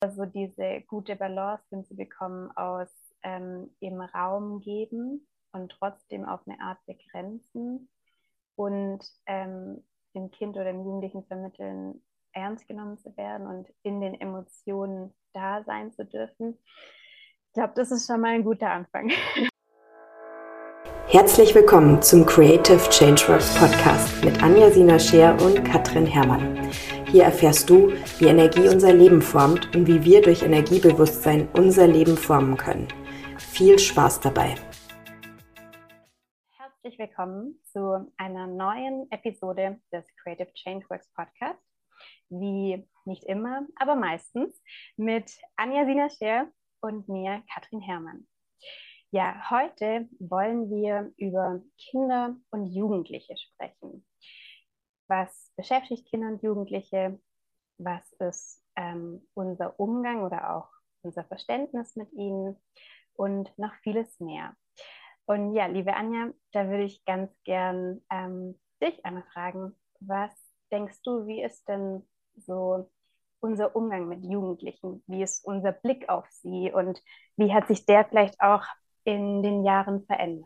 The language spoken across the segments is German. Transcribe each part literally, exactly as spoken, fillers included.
Also diese gute Balance hinzubekommen aus ähm, im Raum geben und trotzdem auf eine Art begrenzen und ähm, dem Kind oder dem Jugendlichen vermitteln, ernst genommen zu werden und in den Emotionen da sein zu dürfen. Ich glaube, das ist schon mal ein guter Anfang. Herzlich willkommen zum Creative Changeworks Podcast mit Anja Sina Scheer und Katrin Herrmann. Hier erfährst du, wie Energie unser Leben formt und wie wir durch Energiebewusstsein unser Leben formen können. Viel Spaß dabei! Herzlich willkommen zu einer neuen Episode des Creative Changeworks Podcast. Wie nicht immer, aber meistens mit Anja Sina Scheer und mir, Katrin Herrmann. Ja, heute wollen wir über Kinder und Jugendliche sprechen. Was beschäftigt Kinder und Jugendliche? Was ist ähm, unser Umgang oder auch unser Verständnis mit ihnen? Und noch vieles mehr. Und ja, liebe Anja, da würde ich ganz gern ähm, dich einmal fragen, was denkst du, wie ist denn so unser Umgang mit Jugendlichen? Wie ist unser Blick auf sie und wie hat sich der vielleicht auch in den Jahren verändert?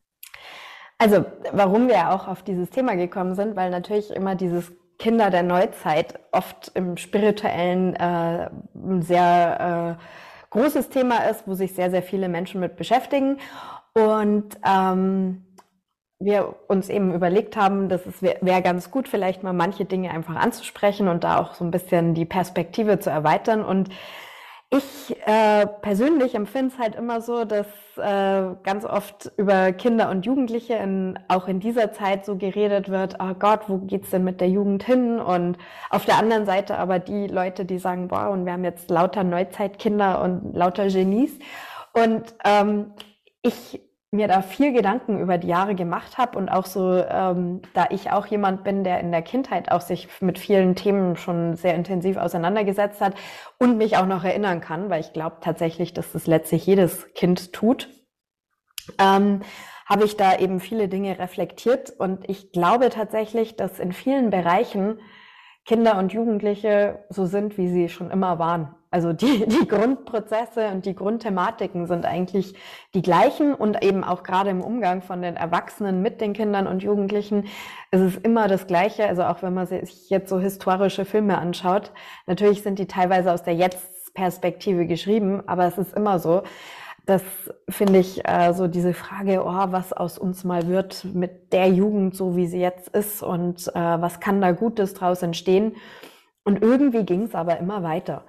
Also, warum wir ja auch auf dieses Thema gekommen sind, weil natürlich immer dieses Kinder der Neuzeit oft im Spirituellen äh, ein sehr äh, großes Thema ist, wo sich sehr, sehr viele Menschen mit beschäftigen. Und ähm, wir uns eben überlegt haben, dass es wäre wär ganz gut, vielleicht mal manche Dinge einfach anzusprechen und da auch so ein bisschen die Perspektive zu erweitern. Und ich äh, persönlich empfinde es halt immer so, dass äh, ganz oft über Kinder und Jugendliche in, auch in dieser Zeit so geredet wird, oh Gott, wo geht's denn mit der Jugend hin? Und auf der anderen Seite aber die Leute, die sagen, boah, und wir haben jetzt lauter Neuzeitkinder und lauter Genies. Und ähm, ich mir da viel Gedanken über die Jahre gemacht habe und auch so, ähm, da ich auch jemand bin, der in der Kindheit auch sich mit vielen Themen schon sehr intensiv auseinandergesetzt hat und mich auch noch erinnern kann, weil ich glaube tatsächlich, dass das letztlich jedes Kind tut, ähm, habe ich da eben viele Dinge reflektiert und ich glaube tatsächlich, dass in vielen Bereichen Kinder und Jugendliche so sind, wie sie schon immer waren. Also die, die Grundprozesse und die Grundthematiken sind eigentlich die gleichen und eben auch gerade im Umgang von den Erwachsenen mit den Kindern und Jugendlichen ist es immer das Gleiche. Also auch wenn man sich jetzt so historische Filme anschaut, natürlich sind die teilweise aus der Jetzt-Perspektive geschrieben, aber es ist immer so. Das finde ich äh, so diese Frage, oh, was aus uns mal wird mit der Jugend, so wie sie jetzt ist und äh, was kann da Gutes draus entstehen. Und irgendwie ging es aber immer weiter.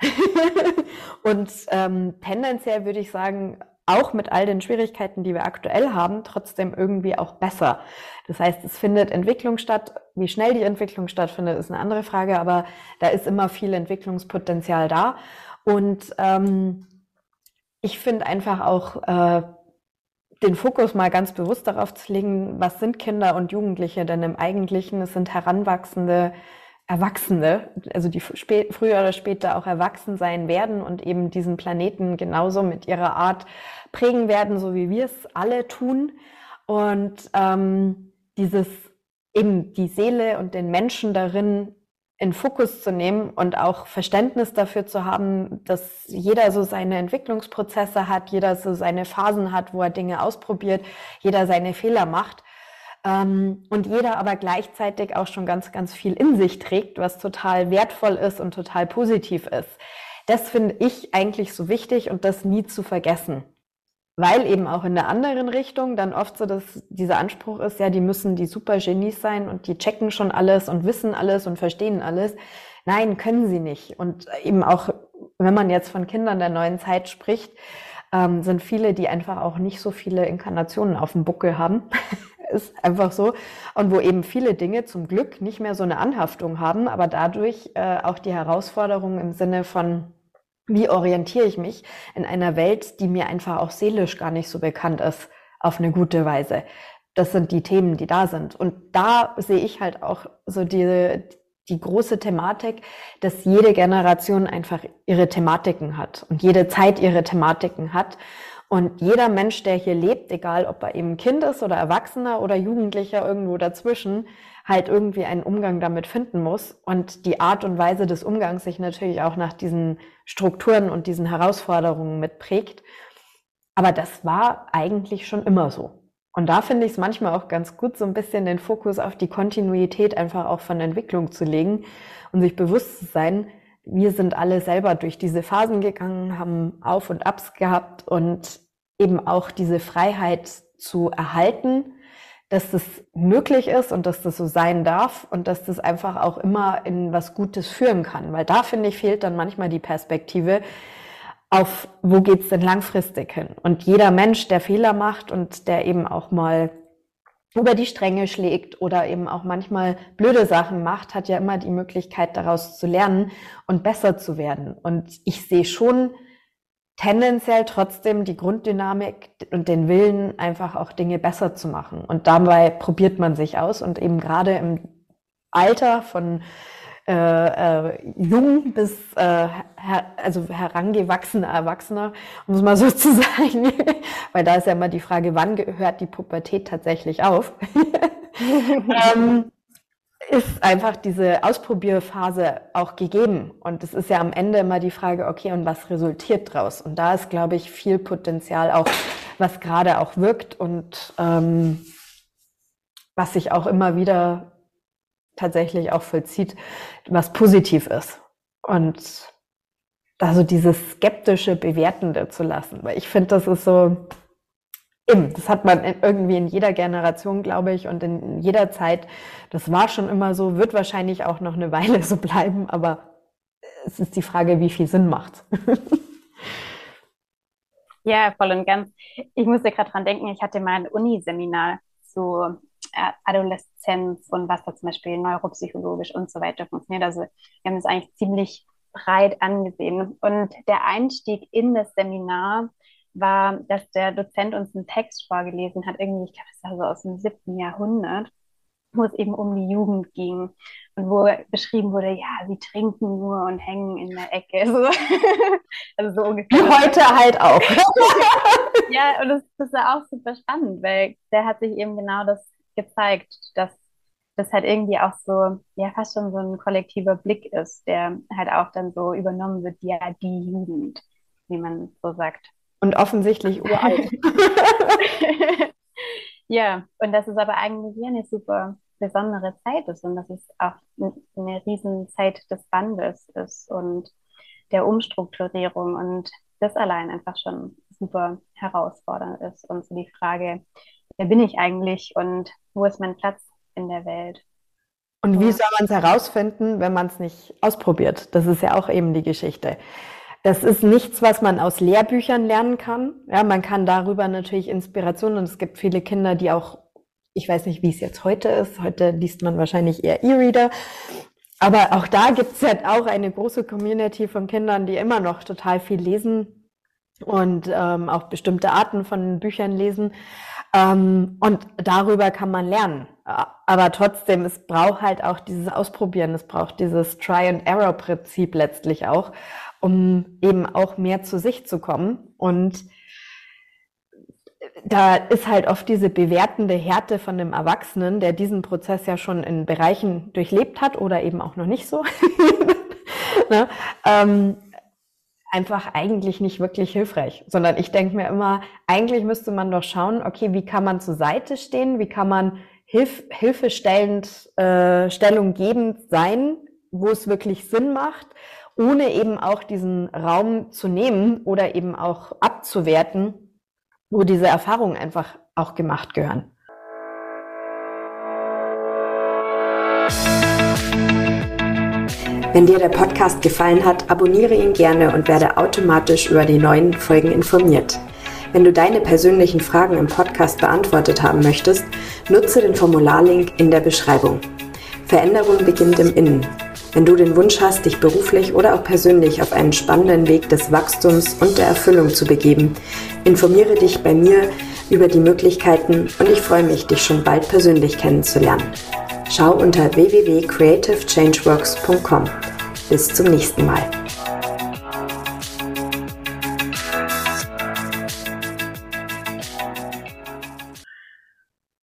Und ähm, tendenziell würde ich sagen, auch mit all den Schwierigkeiten, die wir aktuell haben, trotzdem irgendwie auch besser. Das heißt, es findet Entwicklung statt. Wie schnell die Entwicklung stattfindet, ist eine andere Frage, aber da ist immer viel Entwicklungspotenzial da. Und ähm, ich finde einfach auch äh, den Fokus mal ganz bewusst darauf zu legen, was sind Kinder und Jugendliche denn im Eigentlichen? Es sind heranwachsende Erwachsene, also die spät, früher oder später auch erwachsen sein werden und eben diesen Planeten genauso mit ihrer Art prägen werden, so wie wir es alle tun. Und ähm, dieses eben die Seele und den Menschen darin in Fokus zu nehmen und auch Verständnis dafür zu haben, dass jeder so seine Entwicklungsprozesse hat, jeder so seine Phasen hat, wo er Dinge ausprobiert, jeder seine Fehler macht. Ähm, und jeder aber gleichzeitig auch schon ganz, ganz viel in sich trägt, was total wertvoll ist und total positiv ist. Das finde ich eigentlich so wichtig und das nie zu vergessen. Weil eben auch in der anderen Richtung dann oft so, dass dieser Anspruch ist, ja, die müssen die Super-Genies sein und die checken schon alles und wissen alles und verstehen alles. Nein, können sie nicht. Und eben auch, wenn man jetzt von Kindern der neuen Zeit spricht, ähm, sind viele, die einfach auch nicht so viele Inkarnationen auf dem Buckel haben. Ist einfach so. Und wo eben viele Dinge zum Glück nicht mehr so eine Anhaftung haben, aber dadurch äh, auch die Herausforderungen im Sinne von, wie orientiere ich mich in einer Welt, die mir einfach auch seelisch gar nicht so bekannt ist, auf eine gute Weise. Das sind die Themen, die da sind. Und da sehe ich halt auch so die, die große Thematik, dass jede Generation einfach ihre Thematiken hat und jede Zeit ihre Thematiken hat. Und jeder Mensch, der hier lebt, egal ob er eben Kind ist oder Erwachsener oder Jugendlicher irgendwo dazwischen, halt irgendwie einen Umgang damit finden muss und die Art und Weise des Umgangs sich natürlich auch nach diesen Strukturen und diesen Herausforderungen mitprägt. Aber das war eigentlich schon immer so. Und da finde ich es manchmal auch ganz gut, so ein bisschen den Fokus auf die Kontinuität einfach auch von Entwicklung zu legen und sich bewusst zu sein, wir sind alle selber durch diese Phasen gegangen, haben Auf und Abs gehabt und eben auch diese Freiheit zu erhalten, dass das möglich ist und dass das so sein darf und dass das einfach auch immer in was Gutes führen kann. Weil da, finde ich, fehlt dann manchmal die Perspektive auf, wo geht's denn langfristig hin? Und jeder Mensch, der Fehler macht und der eben auch mal über die Stränge schlägt oder eben auch manchmal blöde Sachen macht, hat ja immer die Möglichkeit, daraus zu lernen und besser zu werden. Und ich sehe schon tendenziell trotzdem die Grunddynamik und den Willen, einfach auch Dinge besser zu machen. Und dabei probiert man sich aus und eben gerade im Alter von äh, äh, jung bis äh, her, also herangewachsener Erwachsener, um es mal so zu sagen, weil da ist ja immer die Frage, wann gehört die Pubertät tatsächlich auf, ähm, ist einfach diese Ausprobierphase auch gegeben. Und es ist ja am Ende immer die Frage, okay, und was resultiert draus? Und da ist, glaube ich, viel Potenzial auch, was gerade auch wirkt und ähm, was sich auch immer wieder tatsächlich auch vollzieht, was positiv ist. Und also dieses skeptische, bewertende zu lassen. Weil ich finde, das ist so, eben, das hat man irgendwie in jeder Generation, glaube ich, und in jeder Zeit. Das war schon immer so, wird wahrscheinlich auch noch eine Weile so bleiben, aber es ist die Frage, wie viel Sinn macht. Ja, voll und ganz. Ich musste gerade dran denken, ich hatte mal ein Uniseminar zu Adoleszenz und was da zum Beispiel neuropsychologisch und so weiter funktioniert. Also wir haben das eigentlich ziemlich breit angesehen. Und der Einstieg in das Seminar war, dass der Dozent uns einen Text vorgelesen hat, irgendwie, ich glaube, das war so aus dem siebten Jahrhundert, wo es eben um die Jugend ging und wo beschrieben wurde, ja, sie trinken nur und hängen in der Ecke. So. Also so ungefähr. Heute halt auch. Ja, und das, das war auch super spannend, weil der hat sich eben genau das gezeigt, dass das halt irgendwie auch so, ja, fast schon so ein kollektiver Blick ist, der halt auch dann so übernommen wird, ja, die Jugend, wie man so sagt. Und offensichtlich uralt. Ja, und dass es aber eigentlich ja eine super besondere Zeit ist und dass es auch eine riesen Zeit des Wandels ist und der Umstrukturierung und das allein einfach schon super herausfordernd ist und so die Frage, wer bin ich eigentlich und wo ist mein Platz in der Welt? Und wie soll man es herausfinden, wenn man es nicht ausprobiert? Das ist ja auch eben die Geschichte. Das ist nichts, was man aus Lehrbüchern lernen kann. Ja, man kann darüber natürlich Inspiration und es gibt viele Kinder, die auch, ich weiß nicht, wie es jetzt heute ist, heute liest man wahrscheinlich eher E-Reader, aber auch da gibt es halt auch eine große Community von Kindern, die immer noch total viel lesen und ähm, auch bestimmte Arten von Büchern lesen. Ähm, und darüber kann man lernen. Aber trotzdem, es braucht halt auch dieses Ausprobieren, es braucht dieses Try-and-Error-Prinzip letztlich auch, um eben auch mehr zu sich zu kommen. Und da ist halt oft diese bewertende Härte von dem Erwachsenen, der diesen Prozess ja schon in Bereichen durchlebt hat oder eben auch noch nicht so, ne? ähm, einfach eigentlich nicht wirklich hilfreich, sondern ich denke mir immer, eigentlich müsste man doch schauen, okay, wie kann man zur Seite stehen, wie kann man hilf hilfestellend, äh, stellunggebend sein, wo es wirklich Sinn macht, ohne eben auch diesen Raum zu nehmen oder eben auch abzuwerten, wo diese Erfahrungen einfach auch gemacht gehören. Wenn dir der Podcast gefallen hat, abonniere ihn gerne und werde automatisch über die neuen Folgen informiert. Wenn du deine persönlichen Fragen im Podcast beantwortet haben möchtest, nutze den Formularlink in der Beschreibung. Veränderung beginnt im Innen. Wenn du den Wunsch hast, dich beruflich oder auch persönlich auf einen spannenden Weg des Wachstums und der Erfüllung zu begeben, informiere dich bei mir über die Möglichkeiten und ich freue mich, dich schon bald persönlich kennenzulernen. Schau unter w w w punkt creative change works punkt com. Bis zum nächsten Mal.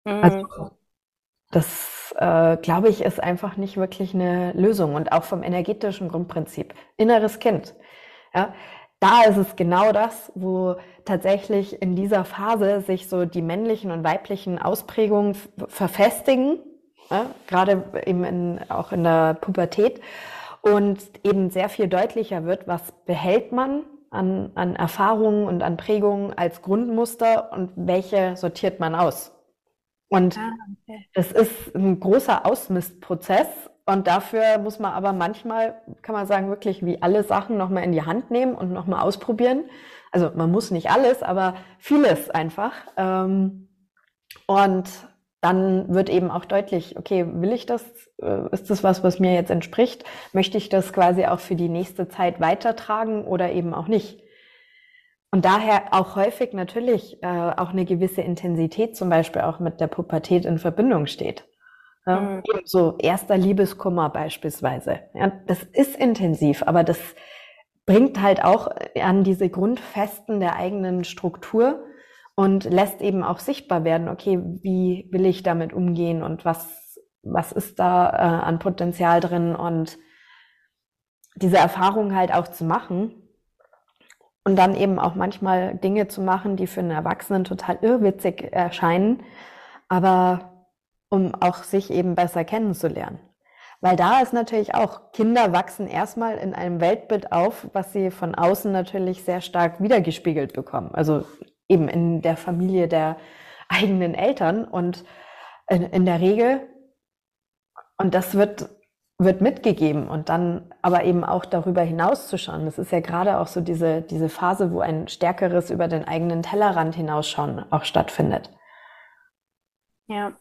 Also Mhm. das, äh, glaube ich, ist einfach nicht wirklich eine Lösung. Und auch vom energetischen Grundprinzip. Inneres Kind. Ja, da ist es genau das, wo tatsächlich in dieser Phase sich so die männlichen und weiblichen Ausprägungen f- verfestigen, ja, gerade eben in, auch in der Pubertät und eben sehr viel deutlicher wird, was behält man an, an Erfahrungen und an Prägungen als Grundmuster und welche sortiert man aus. Und Ah, okay. das ist ein großer Ausmistprozess und dafür muss man aber manchmal, kann man sagen, wirklich wie alle Sachen nochmal in die Hand nehmen und nochmal ausprobieren. Also man muss nicht alles, aber vieles einfach. Ähm, Und dann wird eben auch deutlich, okay, will ich das? Äh, Ist das was, was mir jetzt entspricht? Möchte ich das quasi auch für die nächste Zeit weitertragen oder eben auch nicht? Und daher auch häufig natürlich äh, auch eine gewisse Intensität zum Beispiel auch mit der Pubertät in Verbindung steht. Ja, Mhm. eben so erster Liebeskummer beispielsweise. Ja, das ist intensiv, aber das bringt halt auch an diese Grundfesten der eigenen Struktur und lässt eben auch sichtbar werden, okay, wie will ich damit umgehen und was, was ist da äh, an Potenzial drin und diese Erfahrung halt auch zu machen und dann eben auch manchmal Dinge zu machen, die für einen Erwachsenen total irrwitzig erscheinen, aber um auch sich eben besser kennenzulernen. Weil da ist natürlich auch, Kinder wachsen erstmal in einem Weltbild auf, was sie von außen natürlich sehr stark wiedergespiegelt bekommen. Also eben in der Familie der eigenen Eltern und in, in der Regel, und das wird, wird mitgegeben und dann aber eben auch darüber hinauszuschauen. Das ist ja gerade auch so diese, diese Phase, wo ein stärkeres über den eigenen Tellerrand hinausschauen auch stattfindet. Ja.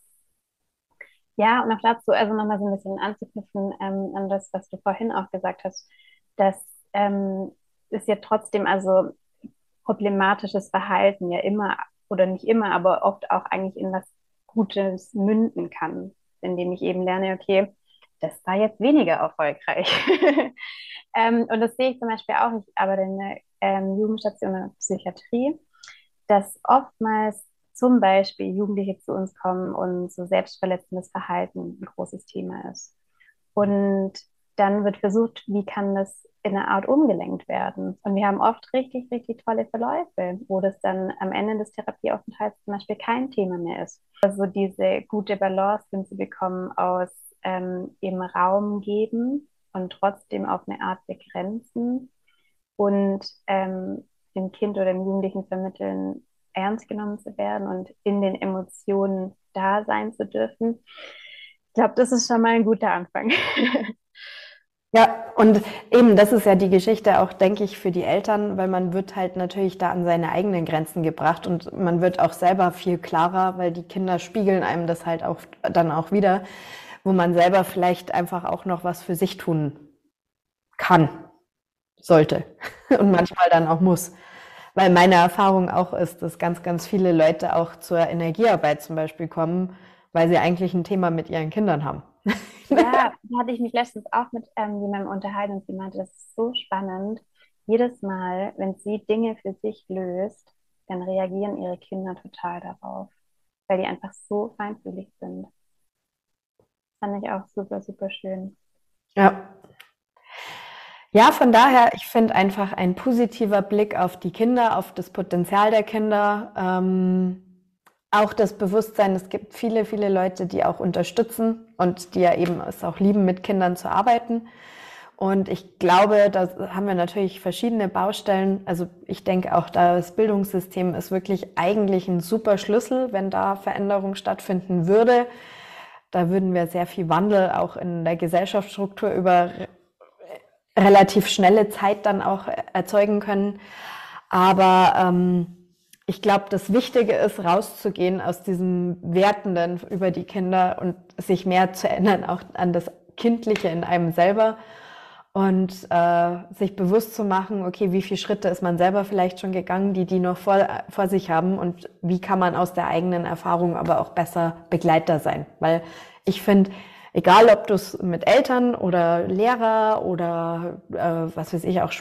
Ja, und auch dazu, also nochmal so ein bisschen anzuknüpfen ähm, an das, was du vorhin auch gesagt hast, dass ähm, ist ja trotzdem also problematisches Verhalten ja immer oder nicht immer, aber oft auch eigentlich in was Gutes münden kann, indem ich eben lerne, okay, das war jetzt weniger erfolgreich. ähm, und das sehe ich zum Beispiel auch, ich arbeite in der ähm, Jugendstation in der Psychiatrie, dass oftmals zum Beispiel Jugendliche zu uns kommen und so selbstverletzendes Verhalten ein großes Thema ist. Und dann wird versucht, wie kann das in einer Art umgelenkt werden. Und wir haben oft richtig, richtig tolle Verläufe, wo das dann am Ende des Therapieaufenthalts zum Beispiel kein Thema mehr ist. Also diese gute Balance hinzubekommen aus ähm, eben Raum geben und trotzdem auf eine Art begrenzen und ähm, dem Kind oder dem Jugendlichen vermitteln, ernst genommen zu werden und in den Emotionen da sein zu dürfen. Ich glaube, das ist schon mal ein guter Anfang. Ja, und eben, das ist ja die Geschichte auch, denke ich, für die Eltern, weil man wird halt natürlich da an seine eigenen Grenzen gebracht und man wird auch selber viel klarer, weil die Kinder spiegeln einem das halt auch dann auch wieder, wo man selber vielleicht einfach auch noch was für sich tun kann, sollte und manchmal dann auch muss. Weil meine Erfahrung auch ist, dass ganz, ganz viele Leute auch zur Energiearbeit zum Beispiel kommen, weil sie eigentlich ein Thema mit ihren Kindern haben. Ja, da hatte ich mich letztens auch mit ähm, jemandem unterhalten und sie meinte, das ist so spannend. Jedes Mal, wenn sie Dinge für sich löst, dann reagieren ihre Kinder total darauf, weil die einfach so feinfühlig sind. Fand ich auch super, super schön. Ja. Ja, von daher, ich finde einfach ein positiver Blick auf die Kinder, auf das Potenzial der Kinder, ähm, auch das Bewusstsein, es gibt viele, viele Leute, die auch unterstützen und die ja eben es auch lieben, mit Kindern zu arbeiten. Und ich glaube, da haben wir natürlich verschiedene Baustellen. Also ich denke auch, das Bildungssystem ist wirklich eigentlich ein super Schlüssel, wenn da Veränderung stattfinden würde. Da würden wir sehr viel Wandel auch in der Gesellschaftsstruktur über relativ schnelle Zeit dann auch erzeugen können. Aber ähm, ich glaube, das Wichtige ist, rauszugehen aus diesem Wertenden über die Kinder und sich mehr zu erinnern, auch an das Kindliche in einem selber und äh, sich bewusst zu machen, okay, wie viele Schritte ist man selber vielleicht schon gegangen, die die noch vor, vor sich haben und wie kann man aus der eigenen Erfahrung aber auch besser Begleiter sein. Weil ich finde, egal ob du es mit Eltern oder Lehrer oder äh, was weiß ich, auch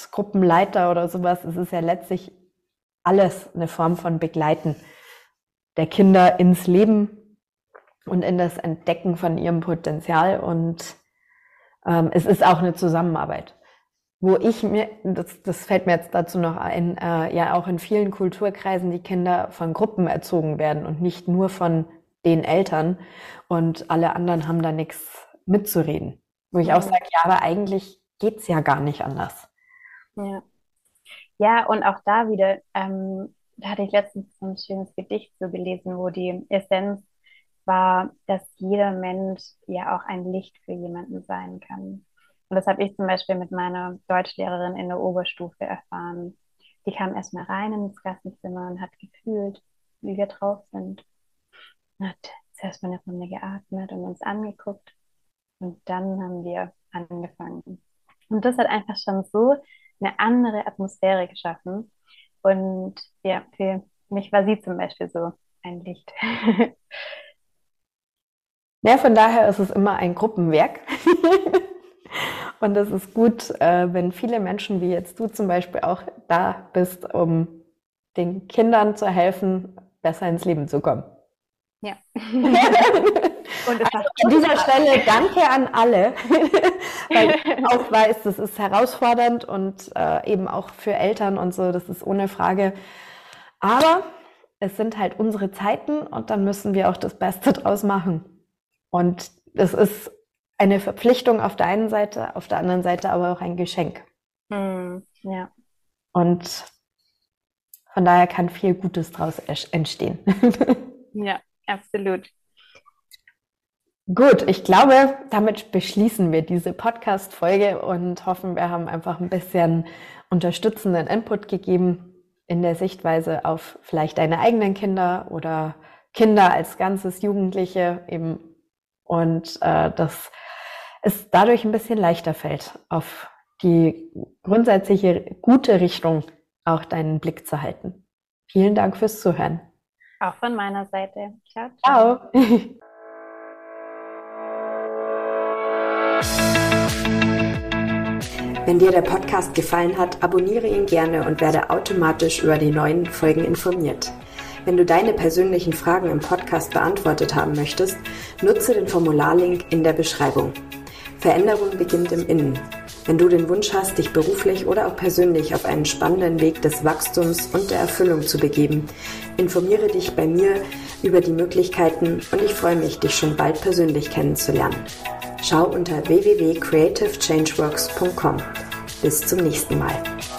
Sportgruppenleiter oder sowas, es ist ja letztlich alles eine Form von Begleiten. der Kinder ins Leben und in das Entdecken von ihrem Potenzial. Und ähm, es ist auch eine Zusammenarbeit, wo ich mir, das, das fällt mir jetzt dazu noch ein, äh, ja auch in vielen Kulturkreisen die Kinder von Gruppen erzogen werden und nicht nur von den Eltern, und alle anderen haben da nichts mitzureden. Wo ich auch sage, ja, aber eigentlich geht's ja gar nicht anders. Ja, ja, und auch da wieder, ähm, da hatte ich letztens so ein schönes Gedicht so gelesen, wo die Essenz war, dass jeder Mensch ja auch ein Licht für jemanden sein kann. Und das habe ich zum Beispiel mit meiner Deutschlehrerin in der Oberstufe erfahren. Die kam erstmal rein ins Klassenzimmer und hat gefühlt, wie wir drauf sind. Hat zuerst mal eine Runde geatmet und uns angeguckt. Und dann haben wir angefangen. Und das hat einfach schon so eine andere Atmosphäre geschaffen. Und ja, für mich war sie zum Beispiel so ein Licht. Ja, von daher ist es immer ein Gruppenwerk. Und es ist gut, äh, wenn viele Menschen wie jetzt du zum Beispiel auch da bist, um den Kindern zu helfen, besser ins Leben zu kommen. Ja. Und also an dieser Stelle danke an alle, weil ich auch weiß, das ist herausfordernd und äh, eben auch für Eltern und so, das ist ohne Frage. Aber es sind halt unsere Zeiten und dann müssen wir auch das Beste draus machen. Und es ist eine Verpflichtung auf der einen Seite, auf der anderen Seite aber auch ein Geschenk. Mm, ja. Und von daher kann viel Gutes draus entstehen. Ja, absolut. Gut, ich glaube, damit beschließen wir diese Podcast-Folge und hoffen, wir haben einfach ein bisschen unterstützenden Input gegeben in der Sichtweise auf vielleicht deine eigenen Kinder oder Kinder als Ganzes, Jugendliche eben. Und äh, dass es dadurch ein bisschen leichter fällt, auf die grundsätzliche gute Richtung auch deinen Blick zu halten. Vielen Dank fürs Zuhören. Auch von meiner Seite. Ciao, ciao. Ciao. Wenn dir der Podcast gefallen hat, abonniere ihn gerne und werde automatisch über die neuen Folgen informiert. Wenn du deine persönlichen Fragen im Podcast beantwortet haben möchtest, nutze den Formularlink in der Beschreibung. Veränderung beginnt im Innen. Wenn du den Wunsch hast, dich beruflich oder auch persönlich auf einen spannenden Weg des Wachstums und der Erfüllung zu begeben, informiere dich bei mir über die Möglichkeiten und ich freue mich, dich schon bald persönlich kennenzulernen. Schau unter w w w punkt creative change works punkt com. Bis zum nächsten Mal.